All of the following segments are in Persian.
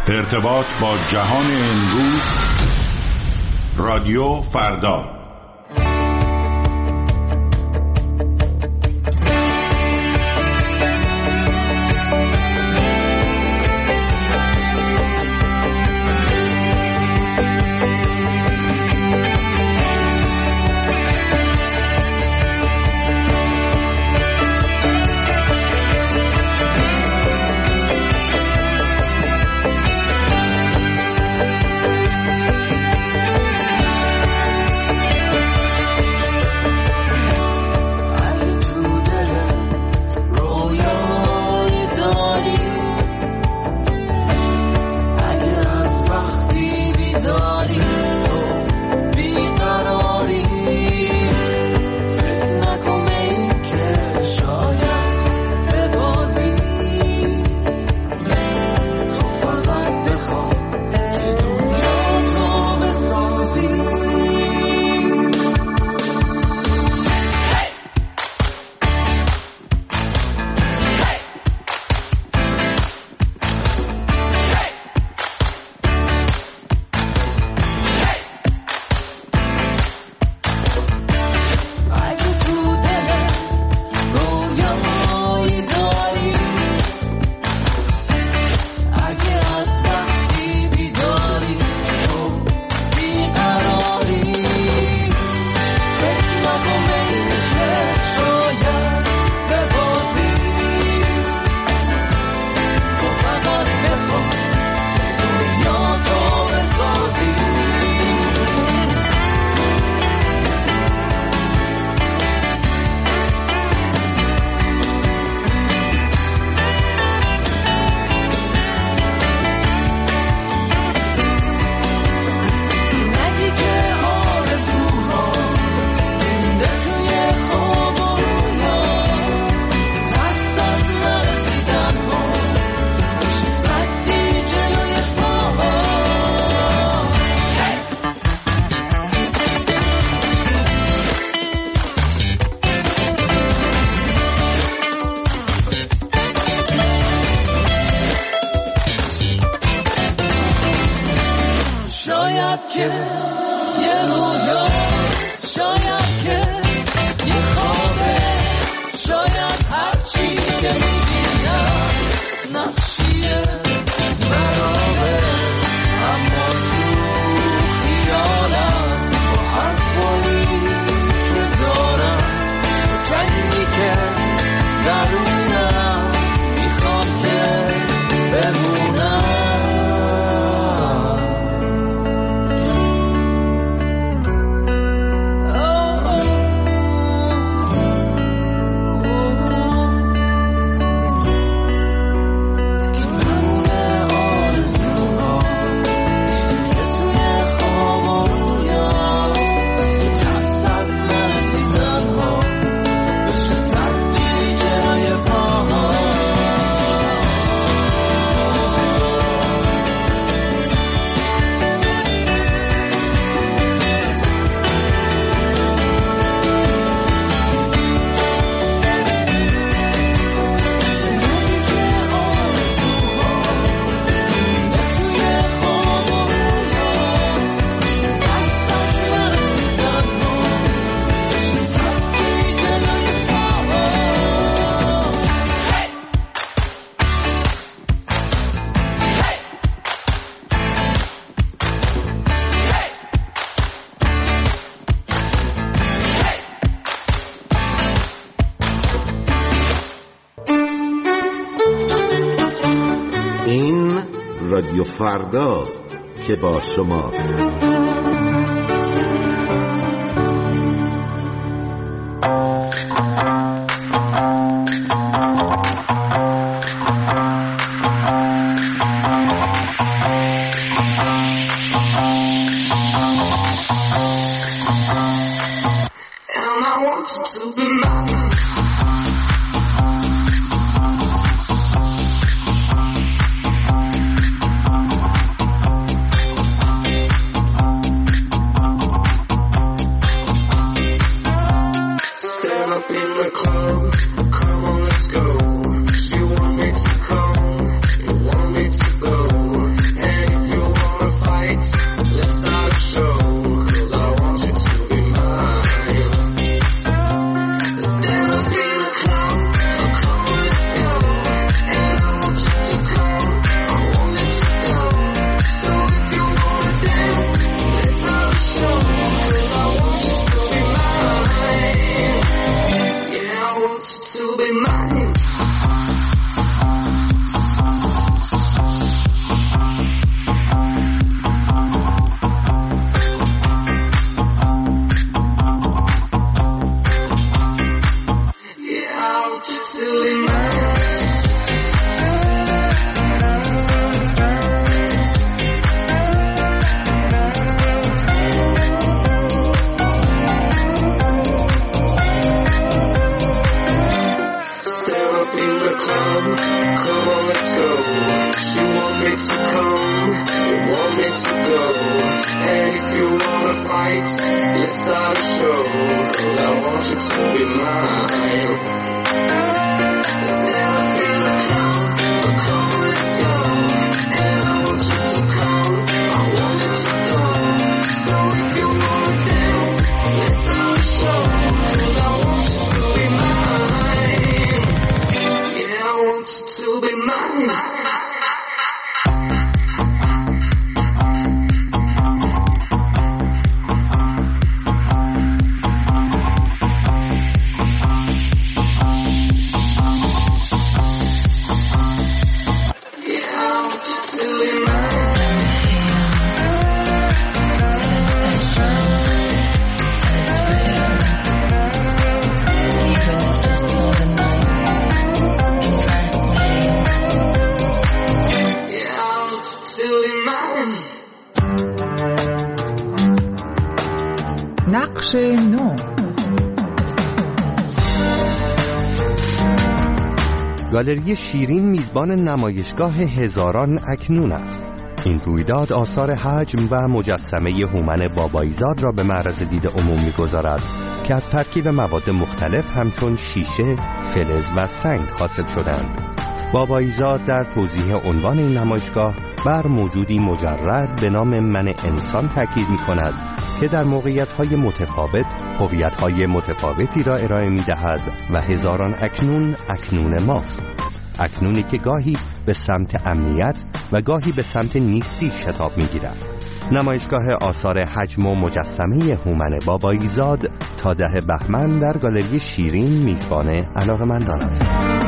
ارتباط با جهان امروز، رادیو فردا. رادیو فرداست که با شماست. me to come, you want me to go. And if you wanna fight, let's start a show. 'Cause I want you to be mine. نقش نو. گالری شیرین میزبان نمایشگاه هزاران اکنون است. این رویداد آثار حجم و مجسمه هومن باباییزاد را به معرض دید عموم می‌گذارد که از ترکیب مواد مختلف همچون شیشه، فلز و سنگ حاصل شدند. باباییزاد در توضیح عنوان این نمایشگاه بر موجودی مجرد به نام من انسان تاکید می‌کند که در موقعیت‌های متفاوت هویت‌های متفاوتی را ارائه می‌دهد و هزاران اکنون اکنون ماست. اکنونی که گاهی به سمت امنیت و گاهی به سمت نیستی شتاب می‌گیرد. نمایشگاه آثار حجم و مجسمه هومن باباییزاد تا 10 بهمن در گالری شیرین میزبان علاقه‌مندان است.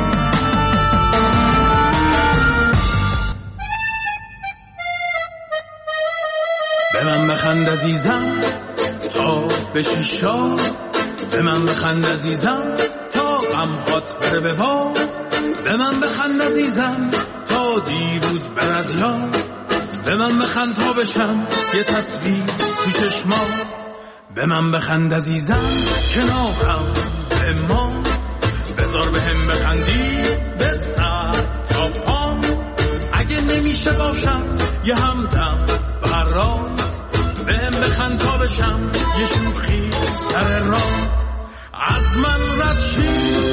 به من بخند عزیزم تا بشی شاد، به من بخند عزیزم تا غم‌هات بره به باد، به من بخند عزیزم تا دیروز بر از یاد، به من بخند تا بشم یه تصویر تو چشمات، به من بخند عزیزم کنارم بمان، بذار به هم بخندی به سر تا پام، اگه نمیشه باشم یه همدم برات، به هم بخند تا بشم یه شوخی سر راه، از من رد شی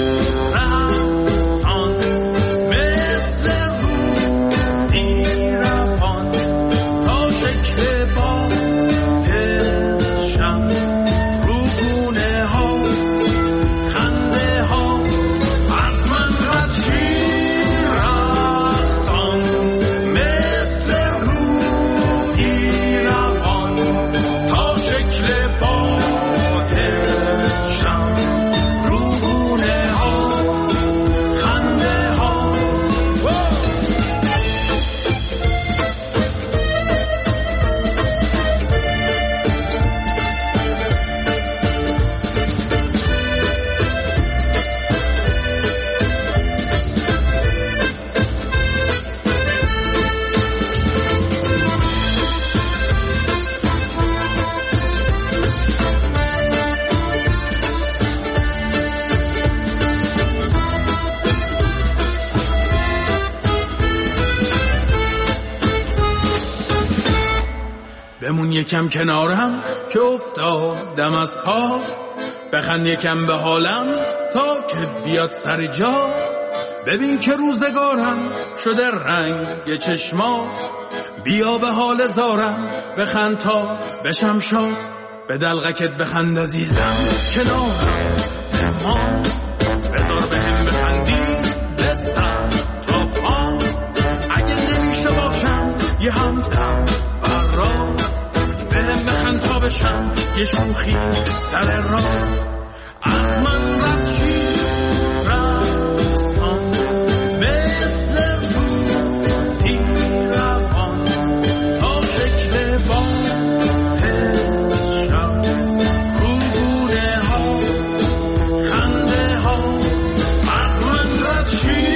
رقصان مثل رودی روان، تا شکل با حسشم رو گونه ها خنده ها، از من رد شی رقصان مثل رودی روان، تا شکل با حسشم رو گونه ها خنده ها. بمون یکم کنارم که افتادم از پا، بخند یکم به حالم تا که بیاد سر جا، ببین که روزگارم شده رنگ چشما، بیا به حال زارم بخند تا بشم شاد، به دلغکت بخند عزیزم کنارم بمان، بذار به هم بخندی به سر تا پا، اگه نمیشه باشم یه همدم برا، به هم بخند تا بشم یه شوخی سر راه، از من رد شی رقصان مثل رودی روان، تا شکل با حسشم رو گونه ها خنده ها، از من رد شی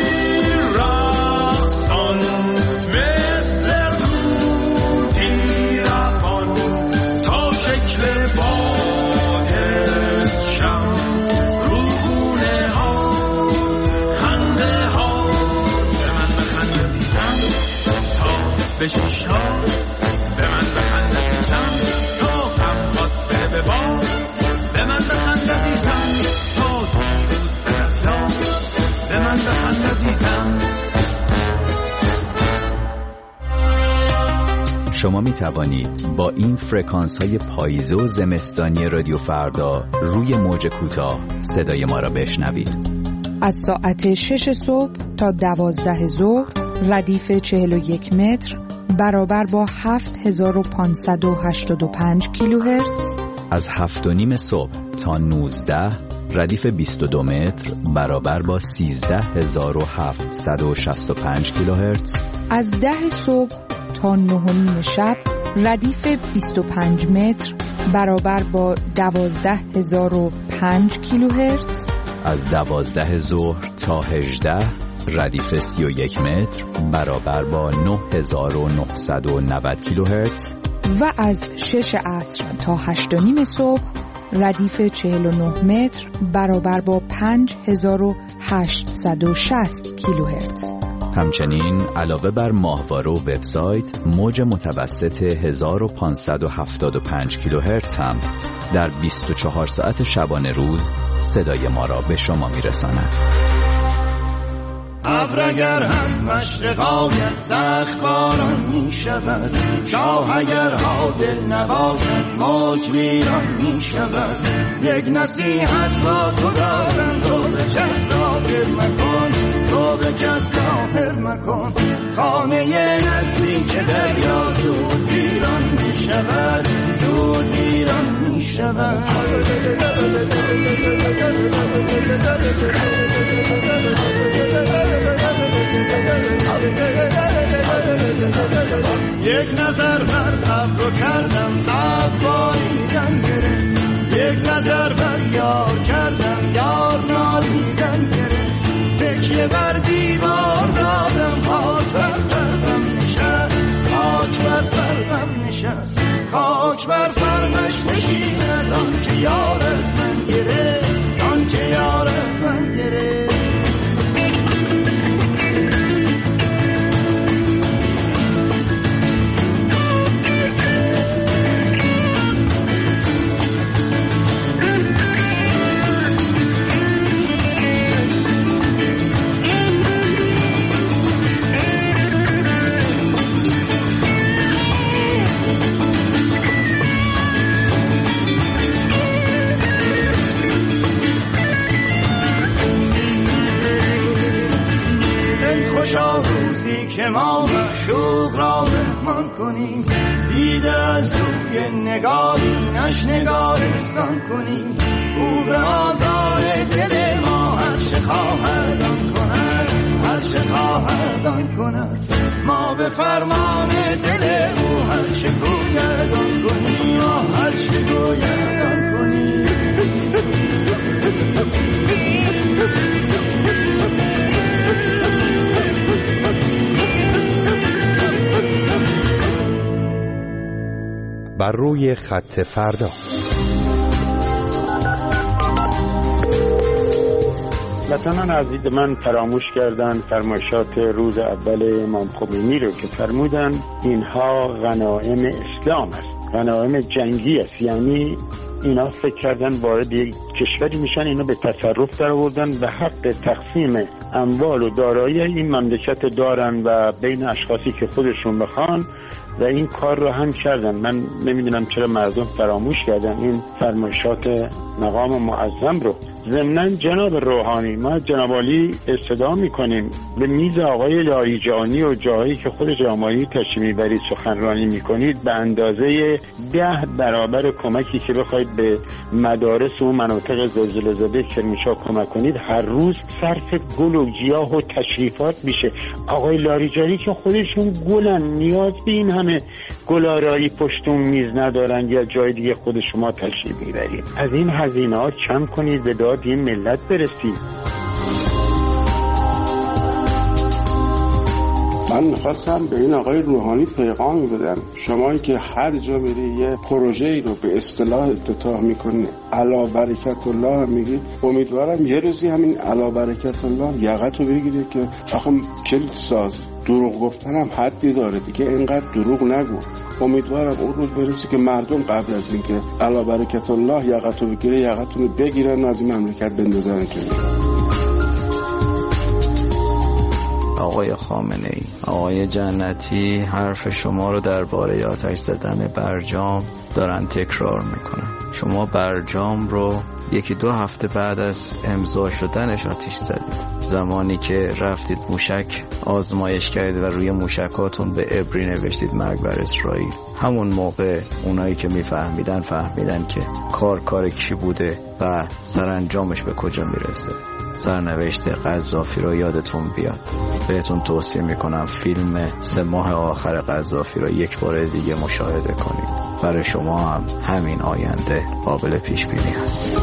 رقصان مثل رودی روان، تا شکل با حسشم به شیشا به من بخند عزیزم تا غم‌هات بره به باد به من بخند عزیزم تا دیروز به از یاد به من بخند عزیزم. شما می توانید با این فرکانس های پاییزه و زمستانی رادیو فردا روی موج کوتاه صدای ما را بشنوید. از ساعت 6 صبح تا 12 ظهر ردیف 41 متر برابر با 7585 کیلوهرتز. از 7:30 صبح تا 19 ردیف 22 متر برابر با 13765 کیلوهرتز. از 10 صبح تا 9:30 شب ردیف 25 متر برابر با 12005 کیلوهرتز. از 12 ظهر تا 18 ردیف 31 متر برابر با 9990 کیلوهرتز. و از 6 عصر تا 8:30 صبح ردیف 49 متر برابر با 5860 کیلوهرتز. همچنین علاوه بر ماهواره و وبسایت، موج متوسط 1575 کیلوهرتز هم در 24 ساعت شبانه روز صدای ما را به شما میرساند. ابر اگر هست مشرقایت سخت باران می شود، شاه اگر عادل نباشد ملک ویران می شود. یک نصیحت با تو دارم، تو به کس ظاهر مکن، تو به کس ظاهر مکن. خانه نزدیک دریا زود ویران می شود، زود ویران می شود. یک نظر بر ابرو کردم ابر باریدن گرفت، یک نظر بر یار کردم یار نالیدن گرفت. تکیه بر دیوار دادم خاک بر فرقم نشست، خاک بر فرقم نشست. خاک بر فرقش نشیند آن که یار از من گرفت، آن که یار از من گرفت. که ما معشوق را مهمان کنیم، دیده از روی نگارینش نگارستان کنیم. او به آزار دل ما هر چه خواهد آن کند، هر چه خواهد آن کند. ما به فرمان دل او هر چه گوید آن کنیم، هر چه گوید آن کنیم. بر روی خط فردا. وطنان عزیز من فراموش کردن فرمایشات روز اول امام خمینی رو که فرمودن اینها غنایم اسلام است، غنایم جنگی است. یعنی اینا فکر کردن وارد یک کشوری میشن، اینا به تصرف در آوردن و حق تقسیم اموال و دارایی این مملکت دارن و بین اشخاصی که خودشون بخوان و این کار رو هم کردن. من نمیدونم چرا مردم فراموش کردن این فرمایشات مقام معظم رو. ضمناً جناب روحانی، ما جناب عالی استدعا میکنیم به میز آقای لاریجانی و جایی که خود جناب عالی تشریف میبرید سخنرانی میکنید به اندازه 10 برابر کمکی که بخواید به مدارس و مناطق زلزله زده کرمانشاه کمک کنید هر روز صرف گل و گیاه و تشریفات میشه. آقای لاریجانی که خودشون گلن، نیاز به این همه گلارایی پشت اون میز ندارن یا جای دیگه خود شما تشریف میبرید. از این هزینه‌ها کم کنید به داد این ملت برسید. من میخواستم به این آقای روحانی پیغامی بدم. شمایی که هر جا میری یه پروژه‌ای رو به اصطلاح افتتاح میکنی علی برکت الله میگی، امیدوارم یه روزی همین علی برکت الله یقت رو بگیری که آخه کلید ساز دروغ گفتنم حدی داره دیگه، اینقدر دروغ نگو. امیدوارم اون روز برسه که مردم قبل از اینکه علی برکت الله یقتو بگیره یقتونو بگیرن و از این مملکت بندازن کنار. آقای خامنه‌ای، آقای جنتی حرف شما رو درباره آتش زدن برجام دارن تکرار میکنن. شما برجام رو 1-2 هفته بعد از امضا شدنش آتش زدید. زمانی که رفتید موشک آزمایش کردید و روی موشکاتون به عبری نوشتید مرگ بر اسرائیل، همون موقع اونایی که فهمیدن که کار کی بوده و سرانجامش به کجا میرسه. سرنوشت قذافی رو یادتون بیاد. بهتون توصیه میکنم فیلم 3 ماه آخر قذافی رو یک بار دیگه مشاهده کنید. برای شما هم همین آینده قابل پیش بینی هست.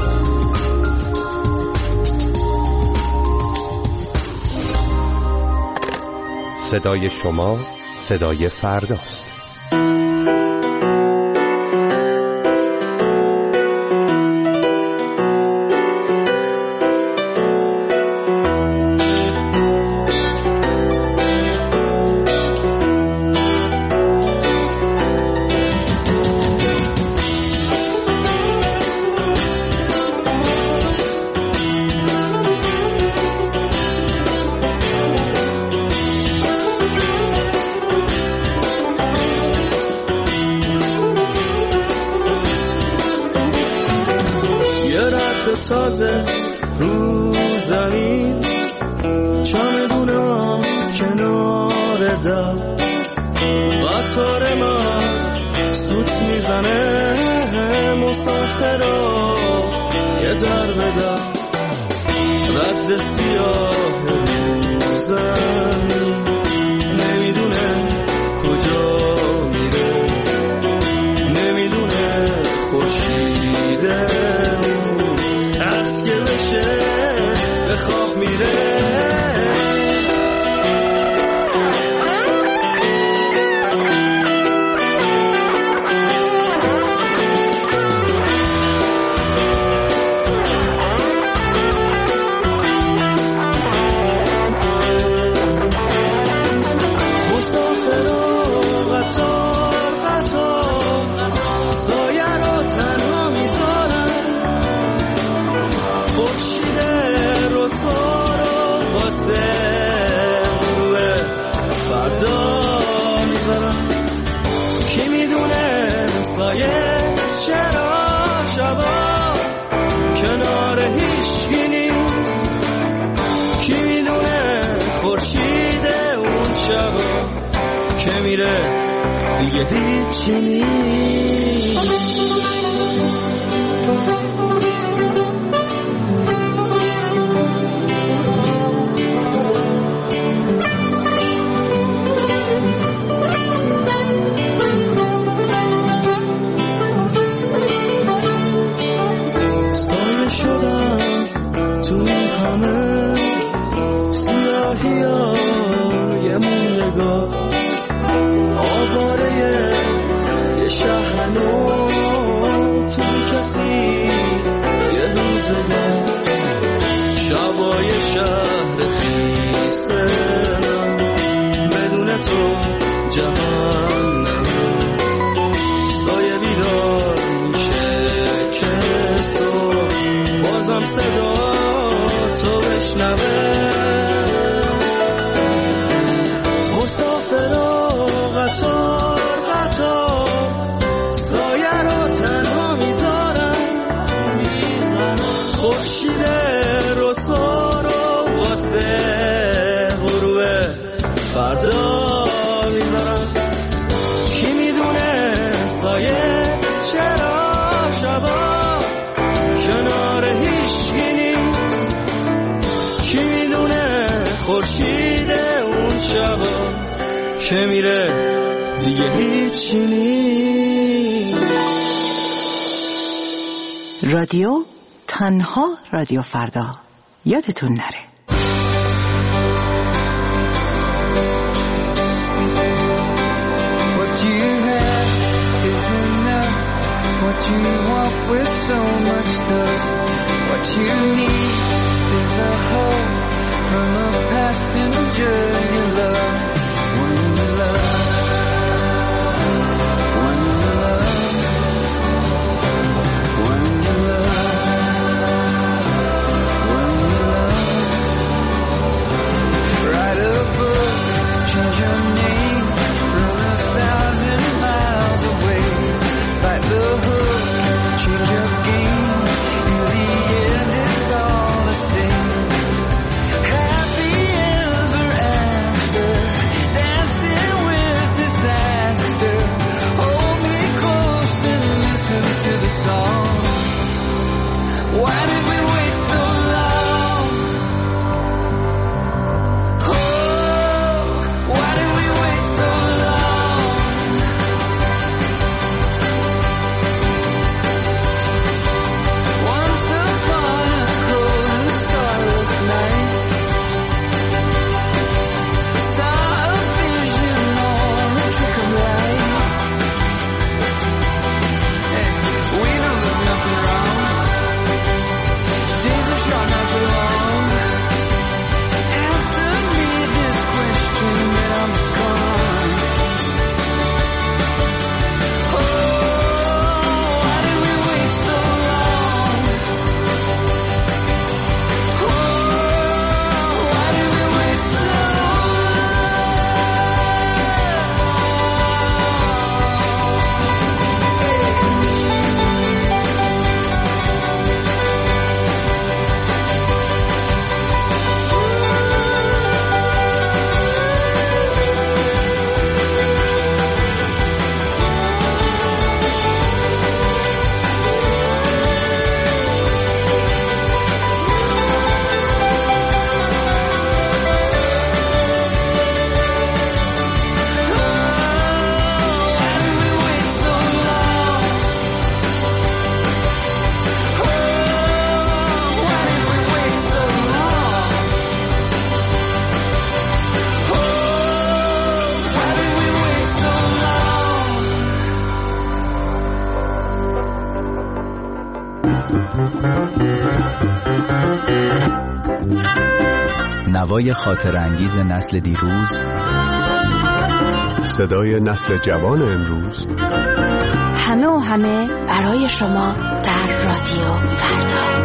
صدای شما صدای فرداست. تازه رو زمین چمدونم کنار در قطار من سوت میزنه مسافرا یه در به در رد سیاه رو زمین نمیدونه کجا میره نمیدونه خورشیده به خواب میره که میره دیگه هیچی نیست. سایه شدم تو این همه سیاهی های موندگار آواره یه شهر نو تو کسی یه روزگار شبای شهر خیسه بدون تو جهنم سایه بیدار میشه که صبح بازم صدا تو بشنوه سایه رو تنها میذارم خورشید رسوا رو واسه غروب فردا میذارم. کی میدونه سایه چرا شبا کنار هیچکی نیست. کی میدونه خورشید اون شبا که میره دیگه هیچی نیست. رادیو تنها رادیو فردا یادتون نره. What you have is enough. What you want with so much stuff. What you need is a hope from a passenger you love. نوای خاطر انگیز نسل دیروز، صدای نسل جوان امروز، همه و همه برای شما در رادیو فردا.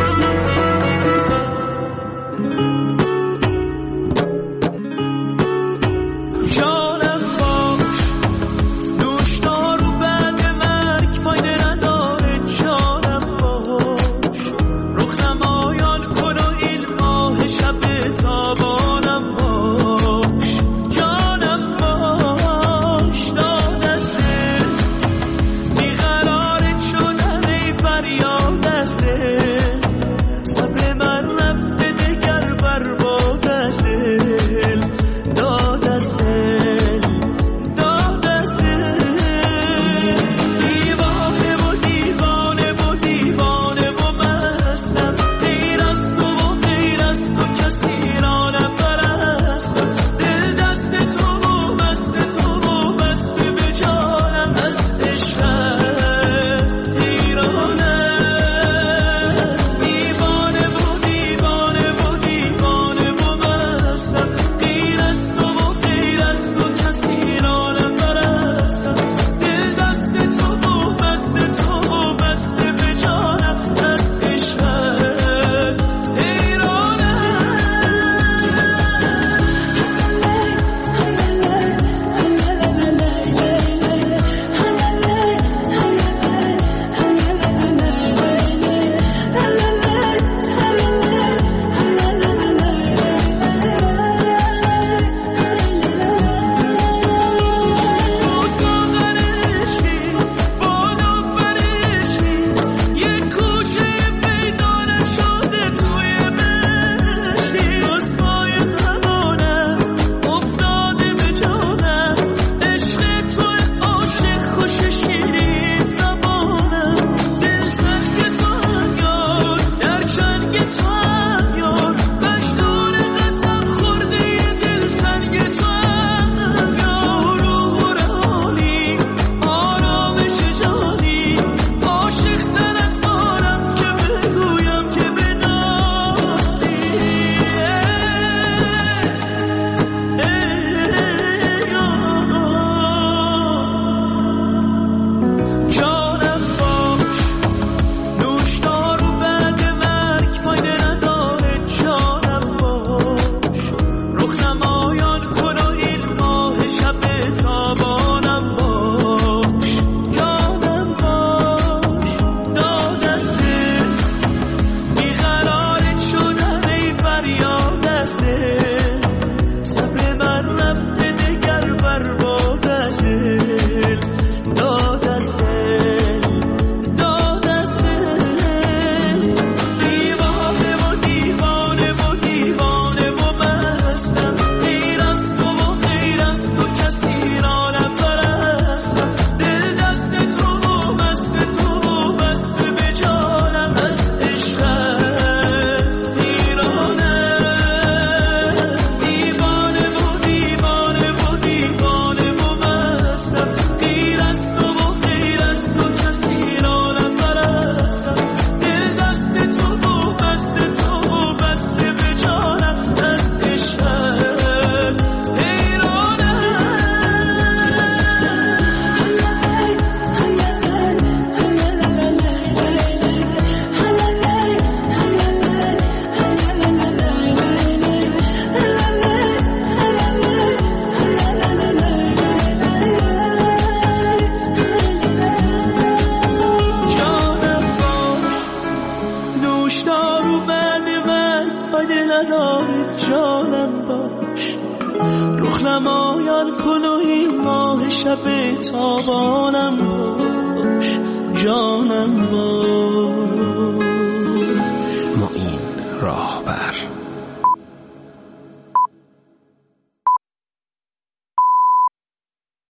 نمایان کن و این ماه شب تابانم باش، جانم باش.